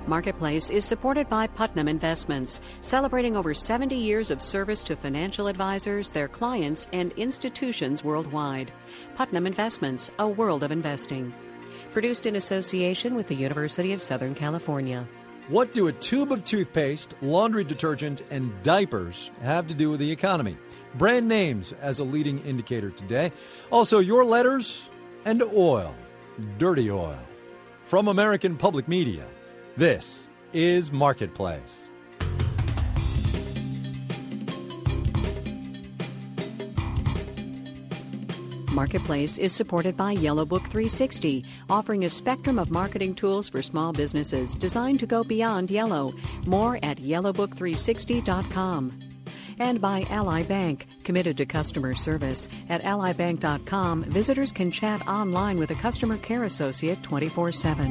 Marketplace is supported by Putnam Investments, celebrating over 70 years of service to financial advisors, their clients, and institutions worldwide. Putnam Investments, a world of investing. Produced in association with the University of Southern California. What do a tube of toothpaste, laundry detergent, and diapers have to do with the economy? Brand names as a leading indicator today. Also, your letters and oil. Dirty oil. From American Public Media, this is Marketplace. Marketplace is supported by Yellow Book 360, offering a spectrum of marketing tools for small businesses designed to go beyond yellow. More at yellowbook360.com. And by Ally Bank, committed to customer service. At allybank.com, visitors can chat online with a customer care associate 24/7.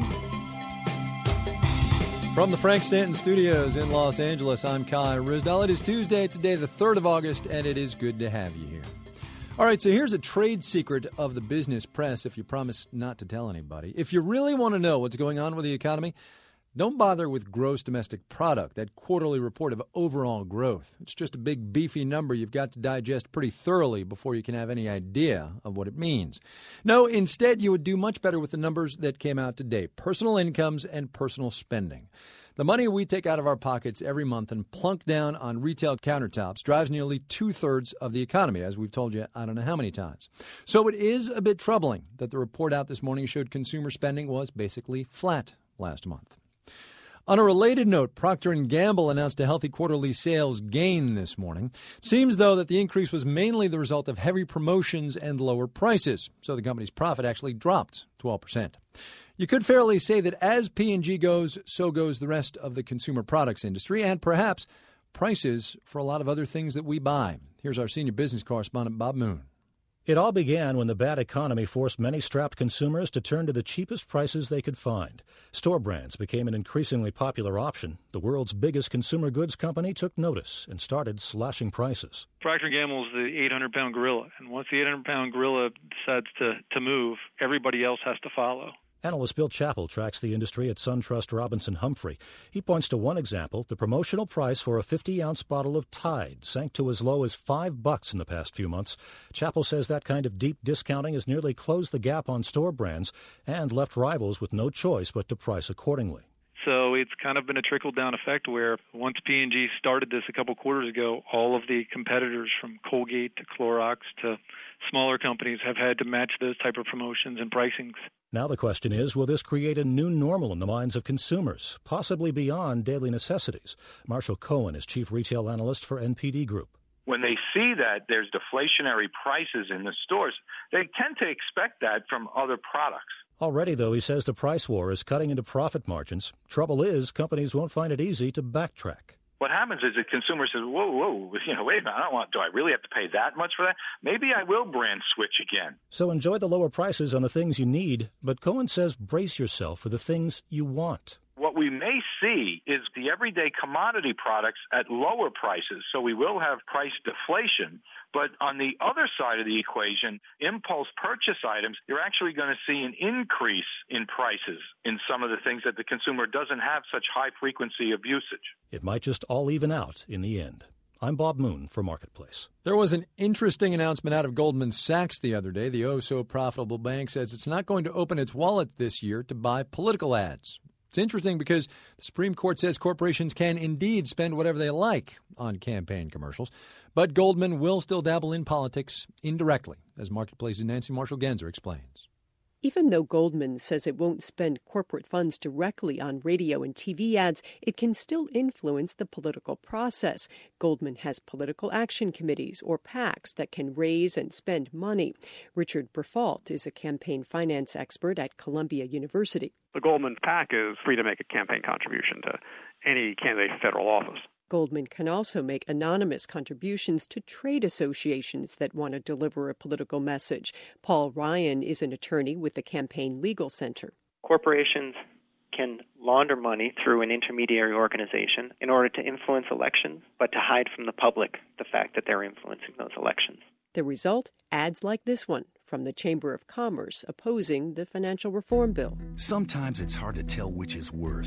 From the Frank Stanton Studios in Los Angeles, I'm Kai Ryssdal. It is Tuesday, today the 3rd of August, and it is good to have you here. All right, so here's a trade secret of the business press if you promise not to tell anybody. If you really want to know what's going on with the economy, don't bother with gross domestic product, that quarterly report of overall growth. It's just a big, beefy number you've got to digest pretty thoroughly before you can have any idea of what it means. No, instead, you would do much better with the numbers that came out today, personal incomes and personal spending. The money we take out of our pockets every month and plunk down on retail countertops drives nearly 2/3 of the economy, as we've told you I don't know how many times. So it is a bit troubling that the report out this morning showed consumer spending was basically flat last month. On a related note, Procter & Gamble announced a healthy quarterly sales gain this morning. Seems, though, that the increase was mainly the result of heavy promotions and lower prices, so the company's profit actually dropped 12%. You could fairly say that as P&G goes, so goes the rest of the consumer products industry and perhaps prices for a lot of other things that we buy. Here's our senior business correspondent, Bob Moon. It all began when the bad economy forced many strapped consumers to turn to the cheapest prices they could find. Store brands became an increasingly popular option. The world's biggest consumer goods company took notice and started slashing prices. Procter & Gamble is the 800-pound gorilla, and once the 800-pound gorilla decides to move, everybody else has to follow. Analyst Bill Chappell tracks the industry at SunTrust Robinson Humphrey. He points to one example. The promotional price for a 50-ounce bottle of Tide sank to as low as $5 in the past few months. Chappell says that kind of deep discounting has nearly closed the gap on store brands and left rivals with no choice but to price accordingly. So it's kind of been a trickle-down effect where once P&G started this a couple quarters ago, all of the competitors from Colgate to Clorox to smaller companies have had to match those type of promotions and pricings. Now the question is, will this create a new normal in the minds of consumers, possibly beyond daily necessities? Marshall Cohen is chief retail analyst for NPD Group. When they see that there's deflationary prices in the stores, they tend to expect that from other products. Already, though, he says the price war is cutting into profit margins. Trouble is, companies won't find it easy to backtrack. What happens is the consumer says, whoa, wait a minute, do I really have to pay that much for that? Maybe I will brand switch again. So enjoy the lower prices on the things you need, but Cohen says brace yourself for the things you want. What we may see is the everyday commodity products at lower prices, so we will have price deflation. But on the other side of the equation, impulse purchase items, you're actually going to see an increase in prices in some of the things that the consumer doesn't have such high frequency of usage. It might just all even out in the end. I'm Bob Moon for Marketplace. There was an interesting announcement out of Goldman Sachs the other day. The oh-so-profitable bank says it's not going to open its wallet this year to buy political ads. It's interesting because the Supreme Court says corporations can indeed spend whatever they like on campaign commercials, but Goldman will still dabble in politics indirectly, as Marketplace's Nancy Marshall-Genzer explains. Even though Goldman says it won't spend corporate funds directly on radio and TV ads, it can still influence the political process. Goldman has political action committees, or PACs, that can raise and spend money. Richard Berfault is a campaign finance expert at Columbia University. The Goldman PAC is free to make a campaign contribution to any candidate for federal office. Goldman can also make anonymous contributions to trade associations that want to deliver a political message. Paul Ryan is an attorney with the Campaign Legal Center. Corporations can launder money through an intermediary organization in order to influence elections, but to hide from the public the fact that they're influencing those elections. The result? Ads like this one from the Chamber of Commerce opposing the financial reform bill. Sometimes it's hard to tell which is worse,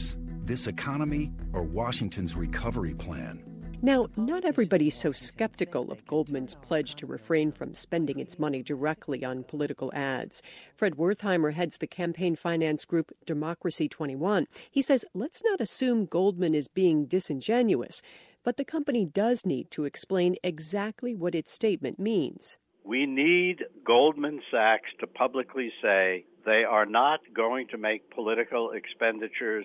this economy or Washington's recovery plan? Now, not everybody's so skeptical of Goldman's pledge to refrain from spending its money directly on political ads. Fred Wertheimer heads the campaign finance group Democracy 21. He says, let's not assume Goldman is being disingenuous, but the company does need to explain exactly what its statement means. We need Goldman Sachs to publicly say they are not going to make political expenditures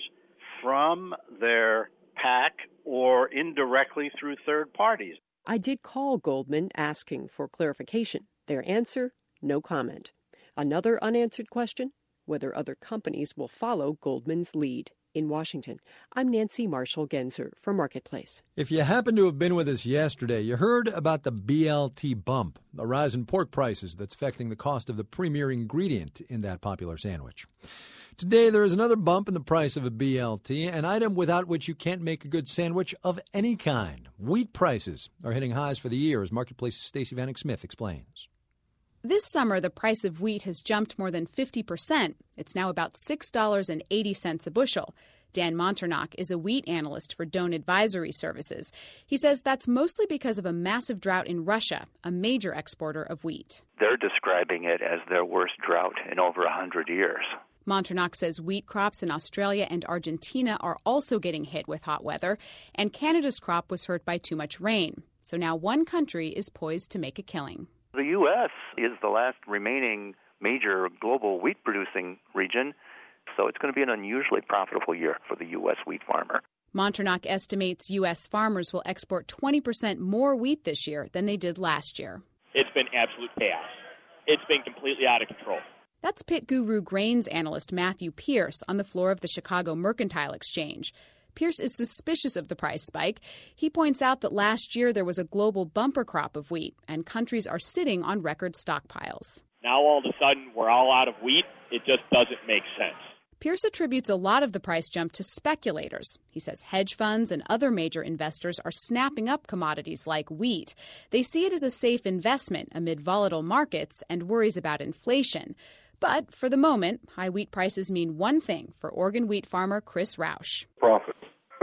from their PAC or indirectly through third parties. I did call Goldman asking for clarification. Their answer, no comment. Another unanswered question, whether other companies will follow Goldman's lead. In Washington, I'm Nancy Marshall-Genzer for Marketplace. If you happen to have been with us yesterday, you heard about the BLT bump, a rise in pork prices that's affecting the cost of the premier ingredient in that popular sandwich. Today, there is another bump in the price of a BLT, an item without which you can't make a good sandwich of any kind. Wheat prices are hitting highs for the year, as Marketplace's Stacey Vanek Smith explains. This summer, the price of wheat has jumped more than 50%. It's now about $6.80 a bushel. Dan Monternock is a wheat analyst for Doan Advisory Services. He says that's mostly because of a massive drought in Russia, a major exporter of wheat. They're describing it as their worst drought in over 100 years. Monternock says wheat crops in Australia and Argentina are also getting hit with hot weather, and Canada's crop was hurt by too much rain. So now one country is poised to make a killing. The U.S. is the last remaining major global wheat-producing region, so it's going to be an unusually profitable year for the U.S. wheat farmer. Monternock estimates U.S. farmers will export 20% more wheat this year than they did last year. It's been absolute chaos. It's been completely out of control. That's Pit Guru grains analyst Matthew Pierce on the floor of the Chicago Mercantile Exchange. Pierce is suspicious of the price spike. He points out that last year there was a global bumper crop of wheat, and countries are sitting on record stockpiles. Now all of a sudden we're all out of wheat. It just doesn't make sense. Pierce attributes a lot of the price jump to speculators. He says hedge funds and other major investors are snapping up commodities like wheat. They see it as a safe investment amid volatile markets and worries about inflation. But for the moment, high wheat prices mean one thing for Oregon wheat farmer Chris Roush. Profit.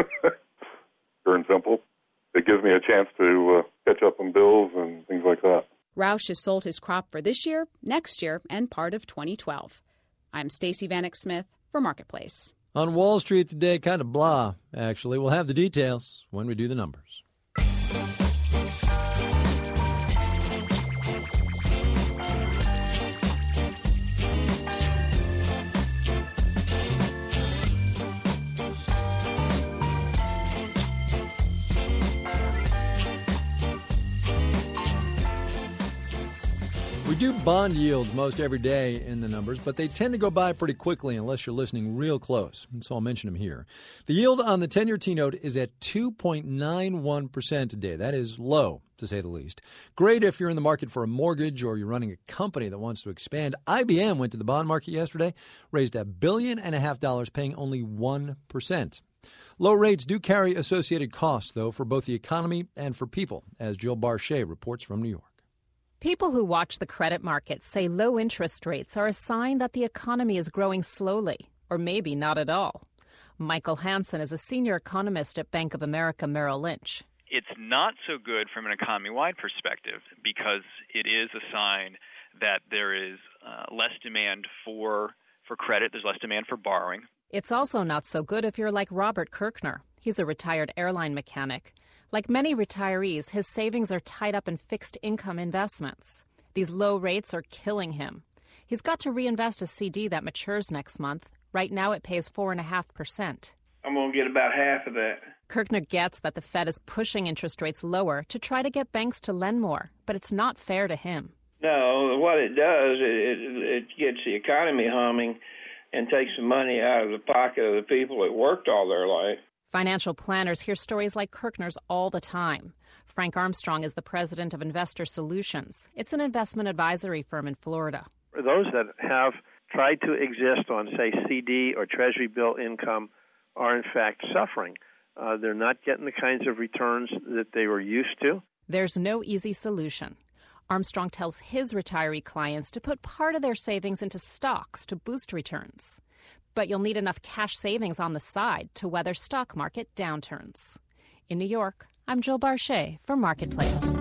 Pure and simple. It gives me a chance to catch up on bills and things like that. Roush has sold his crop for this year, next year, and part of 2012. I'm Stacey Vanek Smith for Marketplace. On Wall Street today, kind of blah, actually. We'll have the details when we do the numbers. We do bond yields most every day in the numbers, but they tend to go by pretty quickly unless you're listening real close, and so I'll mention them here. The yield on the 10-year T-note is at 2.91% today. That is low, to say the least. Great if you're in the market for a mortgage or you're running a company that wants to expand. IBM went to the bond market yesterday, raised $1.5 billion, paying only 1%. Low rates do carry associated costs, though, for both the economy and for people, as Jill Barchet reports from New York. People who watch the credit markets say low interest rates are a sign that the economy is growing slowly, or maybe not at all. Michael Hansen is a senior economist at Bank of America Merrill Lynch. It's not so good from an economy-wide perspective because it is a sign that there is less demand for credit, there's less demand for borrowing. It's also not so good if you're like Robert Kirkner. He's a retired airline mechanic. Like many retirees, his savings are tied up in fixed income investments. These low rates are killing him. He's got to reinvest a CD that matures next month. Right now it pays 4.5%. I'm going to get about half of that. Kirkner gets that the Fed is pushing interest rates lower to try to get banks to lend more, but it's not fair to him. No, what it does, it gets the economy humming and takes some money out of the pocket of the people that worked all their life. Financial planners hear stories like Kirkner's all the time. Frank Armstrong is the president of Investor Solutions. It's an investment advisory firm in Florida. For those that have tried to exist on, say, CD or Treasury bill income are, in fact, suffering. They're not getting the kinds of returns that they were used to. There's no easy solution. Armstrong tells his retiree clients to put part of their savings into stocks to boost returns. But you'll need enough cash savings on the side to weather stock market downturns. In New York, I'm Jill Barchet for Marketplace.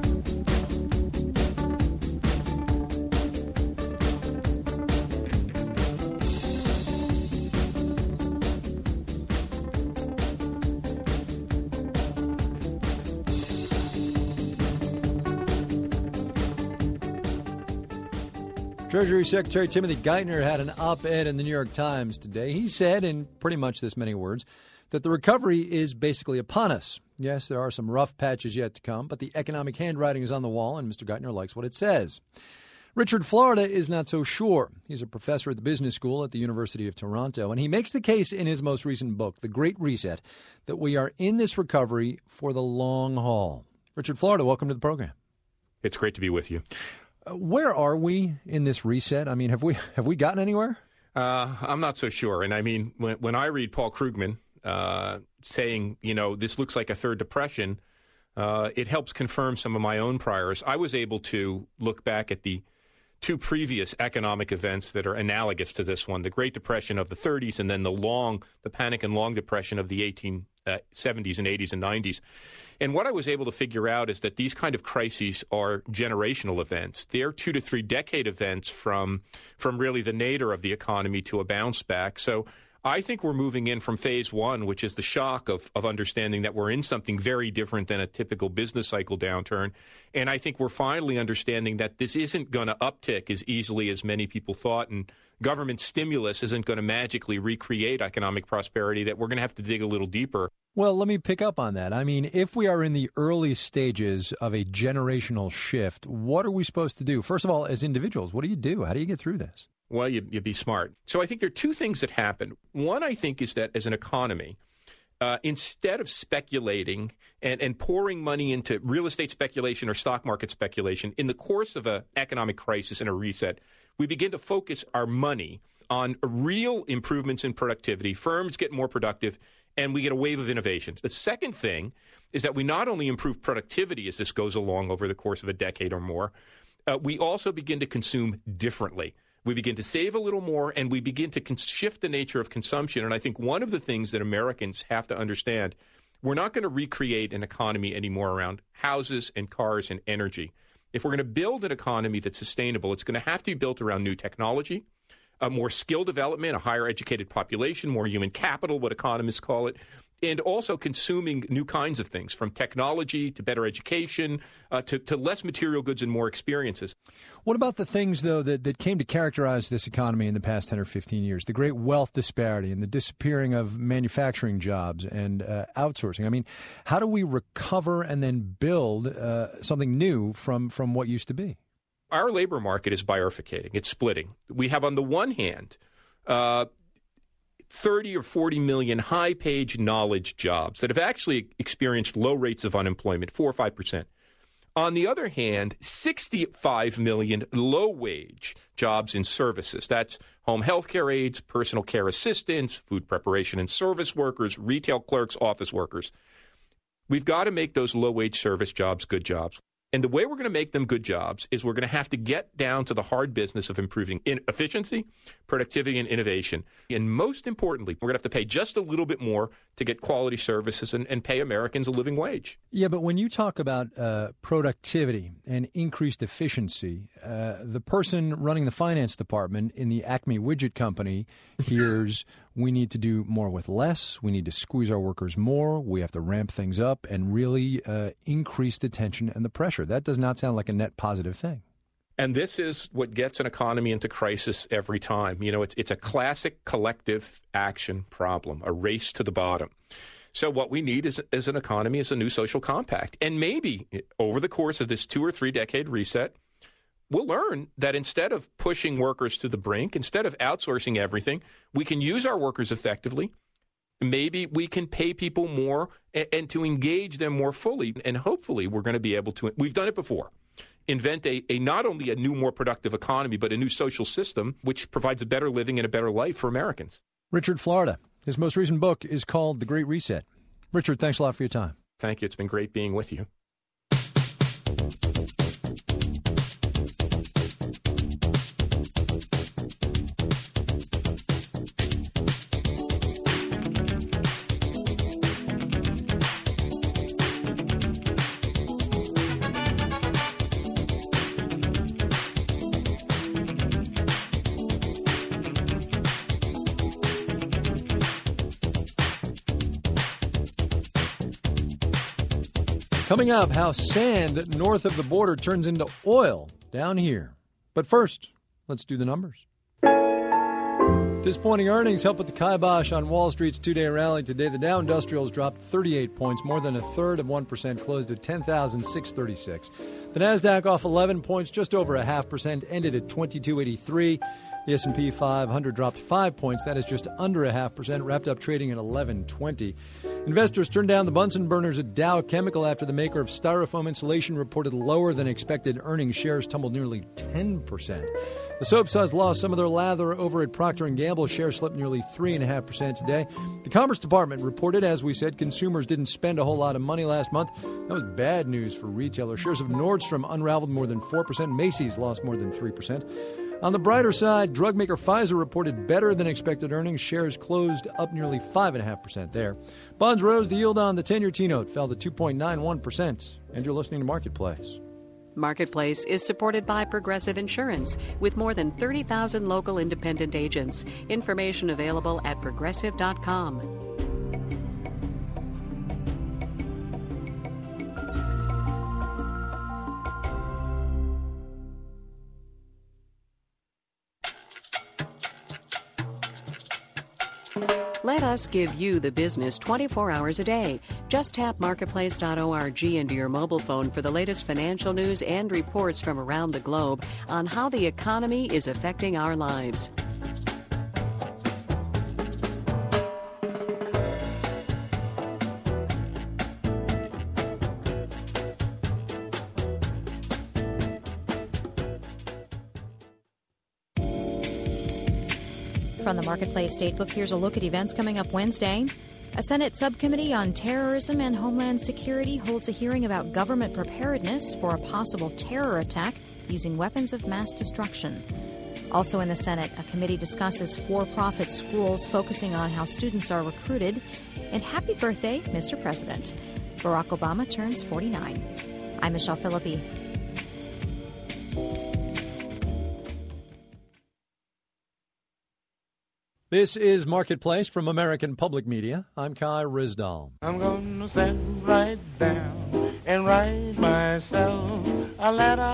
Treasury Secretary Timothy Geithner had an op-ed in the New York Times today. He said, in pretty much this many words, that the recovery is basically upon us. Yes, there are some rough patches yet to come, but the economic handwriting is on the wall, and Mr. Geithner likes what it says. Richard Florida is not so sure. He's a professor at the business school at the University of Toronto, and he makes the case in his most recent book, The Great Reset, that we are in this recovery for the long haul. Richard Florida, welcome to the program. It's great to be with you. Where are we in this reset? I mean, have we gotten anywhere? I'm not so sure. And I mean, when I read Paul Krugman saying, this looks like a third depression, it helps confirm some of my own priors. I was able to look back at the two previous economic events that are analogous to this one, the Great Depression of the 30s and then the panic and long depression of the 1870s and 80s and 90s. And what I was able to figure out is that these kind of crises are generational events. They're 2 to 3 decade events from really the nadir of the economy to a bounce back. So I think we're moving in from phase one, which is the shock of understanding that we're in something very different than a typical business cycle downturn. And I think we're finally understanding that this isn't going to uptick as easily as many people thought, and government stimulus isn't going to magically recreate economic prosperity, that we're going to have to dig a little deeper. Well, let me pick up on that. I mean, if we are in the early stages of a generational shift, what are we supposed to do? First of all, as individuals, what do you do? How do you get through this? Well, you'd be smart. So I think there are two things that happen. One, I think, is that as an economy, instead of speculating and pouring money into real estate speculation or stock market speculation, in the course of an economic crisis and a reset, we begin to focus our money on real improvements in productivity. Firms get more productive, and we get a wave of innovations. The second thing is that we not only improve productivity as this goes along over the course of a decade or more, we also begin to consume differently. We begin to save a little more, and we begin to shift the nature of consumption. And I think one of the things that Americans have to understand, we're not going to recreate an economy anymore around houses and cars and energy. If we're going to build an economy that's sustainable, it's going to have to be built around new technology, more skill development, a higher educated population, more human capital, what economists call it, and also consuming new kinds of things, from technology to better education to less material goods and more experiences. What about the things, though, that came to characterize this economy in the past 10 or 15 years? The great wealth disparity and the disappearing of manufacturing jobs and outsourcing. I mean, how do we recover and then build something new from what used to be? Our labor market is bifurcating. It's splitting. We have, on the one hand, 30 or 40 million high-page knowledge jobs that have actually experienced low rates of unemployment, 4 or 5%. On the other hand, 65 million low-wage jobs in services. That's home health care aides, personal care assistants, food preparation and service workers, retail clerks, office workers. We've got to make those low-wage service jobs good jobs. And the way we're going to make them good jobs is we're going to have to get down to the hard business of improving efficiency, productivity, and innovation. And most importantly, we're going to have to pay just a little bit more to get quality services and pay Americans a living wage. Yeah, but when you talk about productivity and increased efficiency, the person running the finance department in the Acme Widget Company hears we need to do more with less, we need to squeeze our workers more, we have to ramp things up and really increase the tension and the pressure. That does not sound like a net positive thing. And this is what gets an economy into crisis every time. You know, it's a classic collective action problem, a race to the bottom. So what we need as an economy is a new social compact. And maybe over the course of this 2 or 3 decade reset, we'll learn that instead of pushing workers to the brink, instead of outsourcing everything, we can use our workers effectively. Maybe we can pay people more and to engage them more fully. And hopefully we're going to be able to, we've done it before, invent a not only a new, more productive economy, but a new social system which provides a better living and a better life for Americans. Richard Florida, his most recent book is called The Great Reset. Richard, thanks a lot for your time. Thank you. It's been great being with you. Coming up, how sand north of the border turns into oil down here. But first, let's do the numbers. Disappointing earnings help with the kibosh on Wall Street's two-day rally today. The Dow Industrials dropped 38 points, more than a third of 1%, closed at 10,636. The Nasdaq off 11 points, just over 0.5%, ended at 2283. The S&P 500 dropped 5 points. That is just under 0.5%, wrapped up trading at 1120. Investors turned down the Bunsen burners at Dow Chemical after the maker of styrofoam insulation reported lower than expected earnings. Shares tumbled nearly 10%. The soap suds lost some of their lather over at Procter & Gamble. Shares slipped nearly 3.5% today. The Commerce Department reported, as we said, consumers didn't spend a whole lot of money last month. That was bad news for retailers. Shares of Nordstrom unraveled more than 4%. Macy's lost more than 3%. On the brighter side, drug maker Pfizer reported better than expected earnings. Shares closed up nearly 5.5% there. Bonds rose. The yield on the 10-year T-note fell to 2.91%. And you're listening to Marketplace. Marketplace is supported by Progressive Insurance with more than 30,000 local independent agents. Information available at progressive.com. Let us give you the business 24 hours a day. Just tap marketplace.org into your mobile phone for the latest financial news and reports from around the globe on how the economy is affecting our lives. From the Marketplace Datebook, here's a look at events coming up Wednesday. A Senate subcommittee on terrorism and homeland security holds a hearing about government preparedness for a possible terror attack using weapons of mass destruction. Also in the Senate, a committee discusses for-profit schools focusing on how students are recruited. And happy birthday, Mr. President. Barack Obama turns 49. I'm Michelle Philippi. This is Marketplace from American Public Media. I'm Kai Ryssdal. I'm going to sit right down and write myself a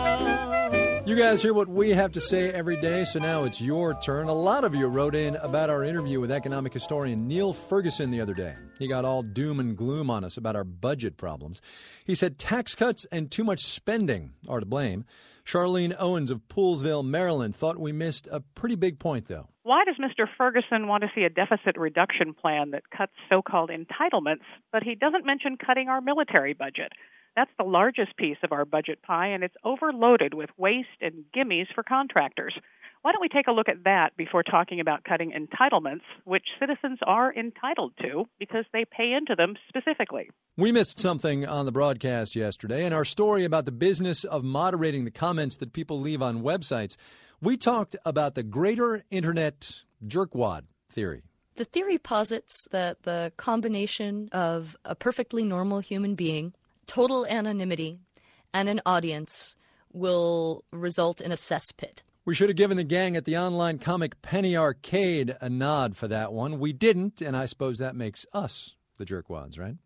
letter. You guys hear what we have to say every day, so now it's your turn. A lot of you wrote in about our interview with economic historian Neil Ferguson the other day. He got all doom and gloom on us about our budget problems. He said tax cuts and too much spending are to blame. Charlene Owens of Poolsville, Maryland, thought we missed a pretty big point, though. Why does Mr. Ferguson want to see a deficit reduction plan that cuts so-called entitlements, but he doesn't mention cutting our military budget? That's the largest piece of our budget pie, and it's overloaded with waste and gimmies for contractors. Why don't we take a look at that before talking about cutting entitlements, which citizens are entitled to because they pay into them specifically? We missed something on the broadcast yesterday. In our story about the business of moderating the comments that people leave on websites, we talked about the greater internet jerkwad theory. The theory posits that the combination of a perfectly normal human being, total anonymity, and an audience will result in a cesspit. We should have given the gang at the online comic Penny Arcade a nod for that one. We didn't, and I suppose that makes us the jerkwads, right?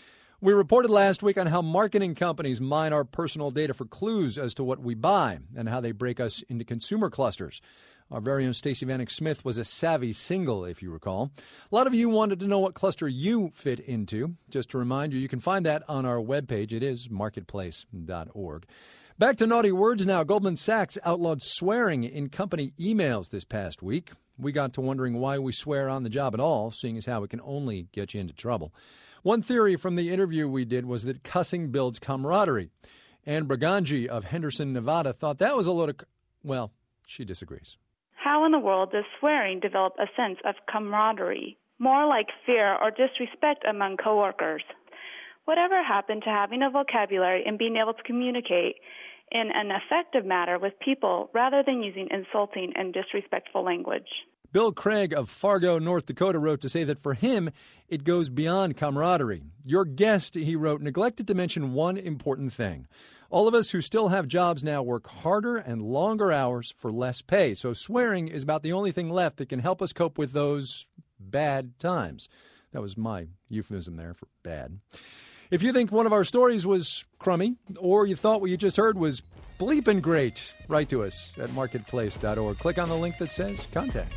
We reported last week on how marketing companies mine our personal data for clues as to what we buy and how they break us into consumer clusters. Our very own Stacey Vanek Smith was a savvy single, if you recall. A lot of you wanted to know what cluster you fit into. Just to remind you, you can find that on our webpage. It is marketplace.org. Back to naughty words now. Goldman Sachs outlawed swearing in company emails this past week. We got to wondering why we swear on the job at all, seeing as how it can only get you into trouble. One theory from the interview we did was that cussing builds camaraderie. Anne Braganji of Henderson, Nevada, thought that was a load of... Well, she disagrees. How in the world does swearing develop a sense of camaraderie? More like fear or disrespect among coworkers. Whatever happened to having a vocabulary and being able to communicate in an effective manner with people rather than using insulting and disrespectful language? Bill Craig of Fargo, North Dakota, wrote to say that for him, it goes beyond camaraderie. Your guest, he wrote, neglected to mention one important thing. All of us who still have jobs now work harder and longer hours for less pay. So swearing is about the only thing left that can help us cope with those bad times. That was my euphemism there for bad. If you think one of our stories was crummy, or you thought what you just heard was bleeping great, write to us at marketplace.org. Click on the link that says Contact.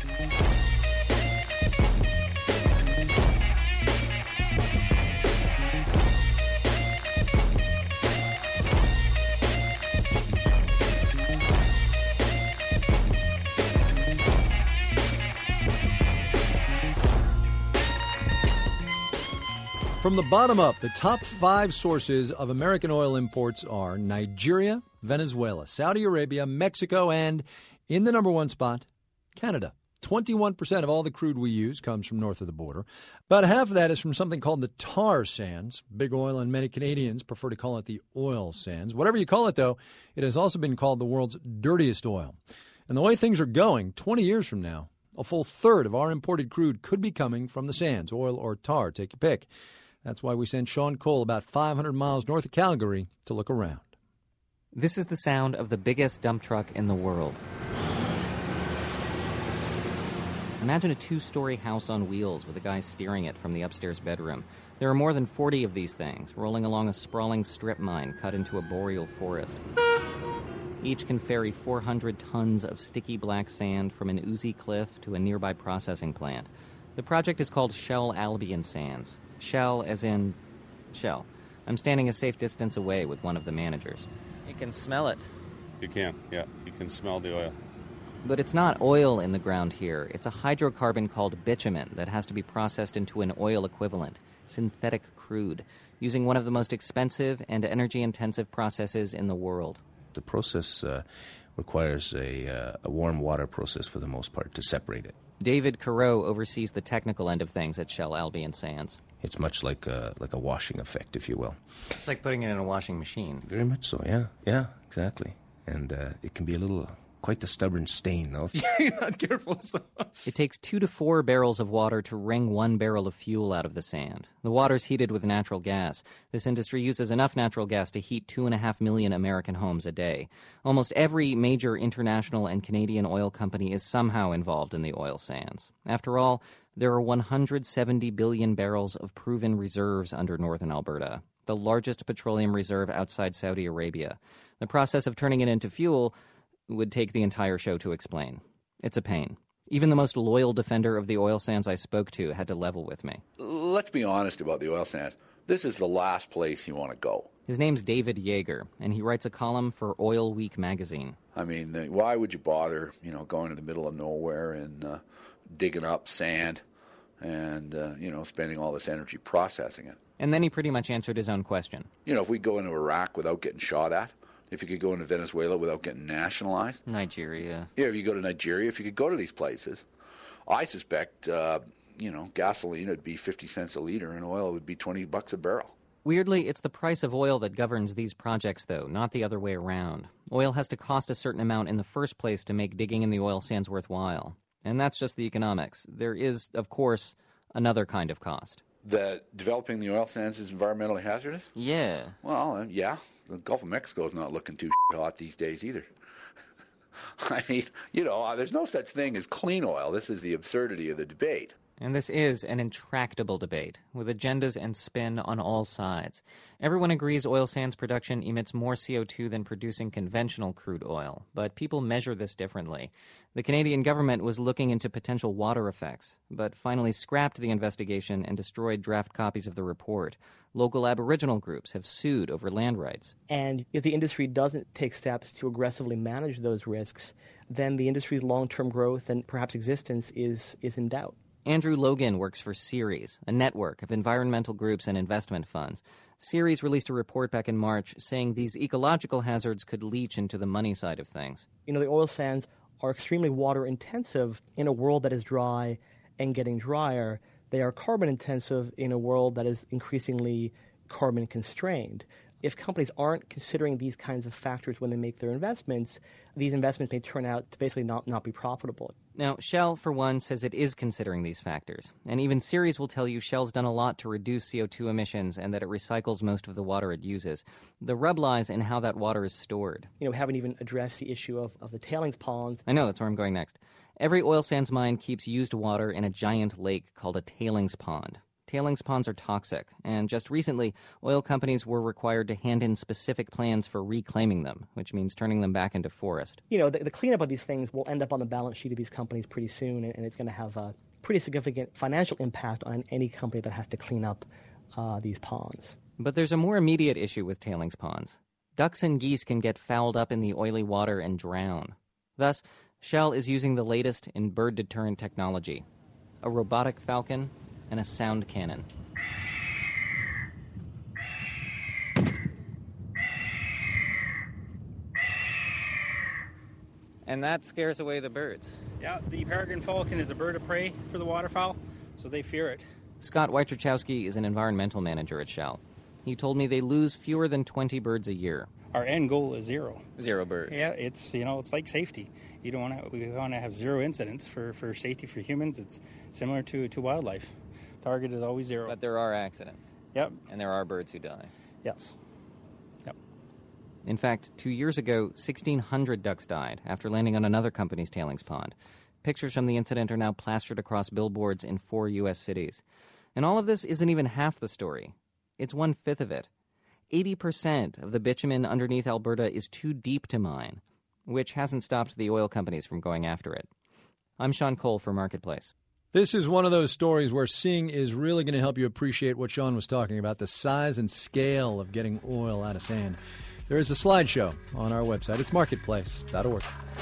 From the bottom up, the top 5 sources of American oil imports are Nigeria, Venezuela, Saudi Arabia, Mexico, and, in the number 1 spot, Canada. 21% of all the crude we use comes from north of the border. About half of that is from something called the tar sands. Big Oil and many Canadians prefer to call it the oil sands. Whatever you call it, though, it has also been called the world's dirtiest oil. And the way things are going, 20 years from now, a full third of our imported crude could be coming from the sands, oil or tar, take your pick. That's why we sent Sean Cole about 500 miles north of Calgary to look around. This is the sound of the biggest dump truck in the world. Imagine a 2-story house on wheels with a guy steering it from the upstairs bedroom. There are more than 40 of these things, rolling along a sprawling strip mine cut into a boreal forest. Each can ferry 400 tons of sticky black sand from an oozy cliff to a nearby processing plant. The project is called Shell Albion Sands. Shell as in Shell. I'm standing a safe distance away with one of the managers. You can smell it. You can, yeah. You can smell the oil. But it's not oil in the ground here. It's a hydrocarbon called bitumen that has to be processed into an oil equivalent, synthetic crude, using one of the most expensive and energy-intensive processes in the world. The process requires a warm water process for the most part to separate it. David Careau oversees the technical end of things at Shell Albion Sands. It's much like a washing effect, if you will. It's like putting it in a washing machine. Very much so, yeah. Yeah, exactly. And it can be quite the stubborn stain, though, if you're not careful. It takes 2 to 4 barrels of water to wring 1 barrel of fuel out of the sand. The water's heated with natural gas. This industry uses enough natural gas to heat 2.5 million American homes a day. Almost every major international and Canadian oil company is somehow involved in the oil sands. After all, there are 170 billion barrels of proven reserves under northern Alberta, the largest petroleum reserve outside Saudi Arabia. The process of turning it into fuel would take the entire show to explain. It's a pain. Even the most loyal defender of the oil sands I spoke to had to level with me. Let's be honest about the oil sands. This is the last place you want to go. His name's David Yeager, and he writes a column for Oil Week magazine. I mean, why would you bother, going to the middle of nowhere and digging up sand and, spending all this energy processing it? And then he pretty much answered his own question. If we go into Iraq without getting shot at, if you could go into Venezuela without getting nationalized. Nigeria. Yeah, if you go to Nigeria, if you could go to these places, I suspect, gasoline would be 50 cents a liter and oil would be $20 a barrel. Weirdly, it's the price of oil that governs these projects, though, not the other way around. Oil has to cost a certain amount in the first place to make digging in the oil sands worthwhile. And that's just the economics. There is, of course, another kind of cost. That developing the oil sands is environmentally hazardous? Yeah. Well, yeah. The Gulf of Mexico is not looking too hot these days either. I mean, there's no such thing as clean oil. This is the absurdity of the debate. And this is an intractable debate, with agendas and spin on all sides. Everyone agrees oil sands production emits more CO2 than producing conventional crude oil, but people measure this differently. The Canadian government was looking into potential water effects, but finally scrapped the investigation and destroyed draft copies of the report. Local Aboriginal groups have sued over land rights. And if the industry doesn't take steps to aggressively manage those risks, then the industry's long-term growth and perhaps existence is in doubt. Andrew Logan works for Ceres, a network of environmental groups and investment funds. Ceres released a report back in March saying these ecological hazards could leach into the money side of things. The oil sands are extremely water-intensive in a world that is dry and getting drier. They are carbon-intensive in a world that is increasingly carbon-constrained. If companies aren't considering these kinds of factors when they make their investments, these investments may turn out to basically not be profitable. Now, Shell, for one, says it is considering these factors. And even Ceres will tell you Shell's done a lot to reduce CO2 emissions and that it recycles most of the water it uses. The rub lies in how that water is stored. Haven't even addressed the issue of the tailings ponds. I know, that's where I'm going next. Every oil sands mine keeps used water in a giant lake called a tailings pond. Tailings ponds are toxic, and just recently, oil companies were required to hand in specific plans for reclaiming them, which means turning them back into forest. You know, the cleanup of these things will end up on the balance sheet of these companies pretty soon, and it's going to have a pretty significant financial impact on any company that has to clean up these ponds. But there's a more immediate issue with tailings ponds. Ducks and geese can get fouled up in the oily water and drown. Thus, Shell is using the latest in bird deterrent technology, a robotic falcon and a sound cannon. And that scares away the birds. Yeah, the peregrine falcon is a bird of prey for the waterfowl, so they fear it. Scott Wojciechowski is an environmental manager at Shell. He told me they lose fewer than 20 birds a year. Our end goal is zero. Zero birds. Yeah, it's like safety. We want to have zero incidents for safety for humans. It's similar to wildlife. Target is always zero. But there are accidents. Yep. And there are birds who die. Yes. Yep. In fact, 2 years ago, 1,600 ducks died after landing on another company's tailings pond. Pictures from the incident are now plastered across billboards in 4 U.S. cities. And all of this isn't even half the story. It's 1/5 of it. 80% of the bitumen underneath Alberta is too deep to mine, which hasn't stopped the oil companies from going after it. I'm Sean Cole for Marketplace. This is one of those stories where seeing is really going to help you appreciate what Sean was talking about, the size and scale of getting oil out of sand. There is a slideshow on our website. It's marketplace.org.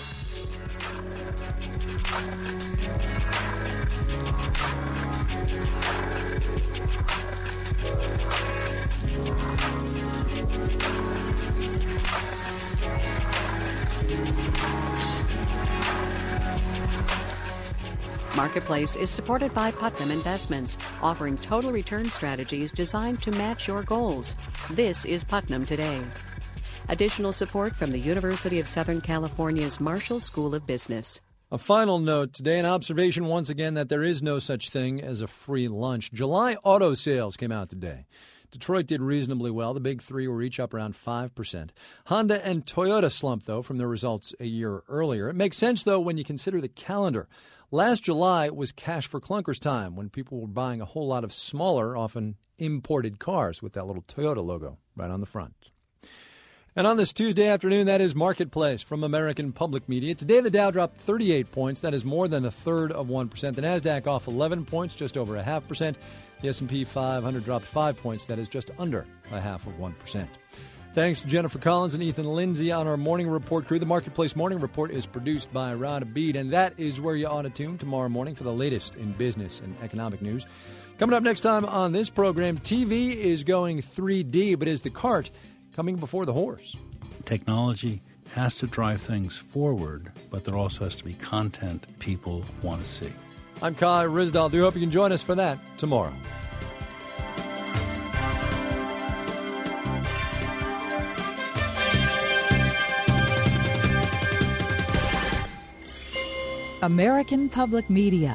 Marketplace is supported by Putnam Investments, offering total return strategies designed to match your goals. This is Putnam Today. Additional support from the University of Southern California's Marshall School of Business. A final note today, an observation once again that there is no such thing as a free lunch. July auto sales came out today. Detroit did reasonably well. The big three were each up around 5%. Honda and Toyota slumped, though, from their results a year earlier. It makes sense, though, when you consider the calendar. Last July was cash for clunkers time, when people were buying a whole lot of smaller, often imported cars with that little Toyota logo right on the front. And on this Tuesday afternoon, that is Marketplace from American Public Media. Today, the Dow dropped 38 points. That is more than 1/3%. The NASDAQ off 11 points, just over 0.5%. The S&P 500 dropped 5 points. That is just under 0.5%. Thanks to Jennifer Collins and Ethan Lindsay on our Morning Report crew. The Marketplace Morning Report is produced by Rod Abid, and that is where you ought to tune tomorrow morning for the latest in business and economic news. Coming up next time on this program, TV is going 3D, but is the cart coming before the horse? Technology has to drive things forward, but there also has to be content people want to see. I'm Kai Ryssdal. Do hope you can join us for that tomorrow. American Public Media.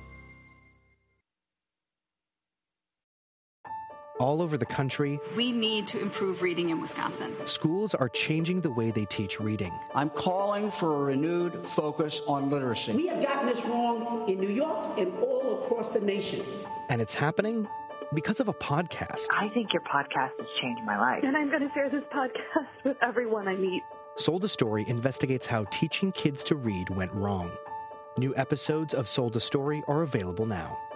All over the country, we need to improve reading in Wisconsin. Schools are changing the way they teach reading. I'm calling for a renewed focus on literacy. We have gotten this wrong in New York and all across the nation. And it's happening because of a podcast. I think your podcast has changed my life. And I'm going to share this podcast with everyone I meet. Sold a Story investigates how teaching kids to read went wrong. New episodes of Sold a Story are available now.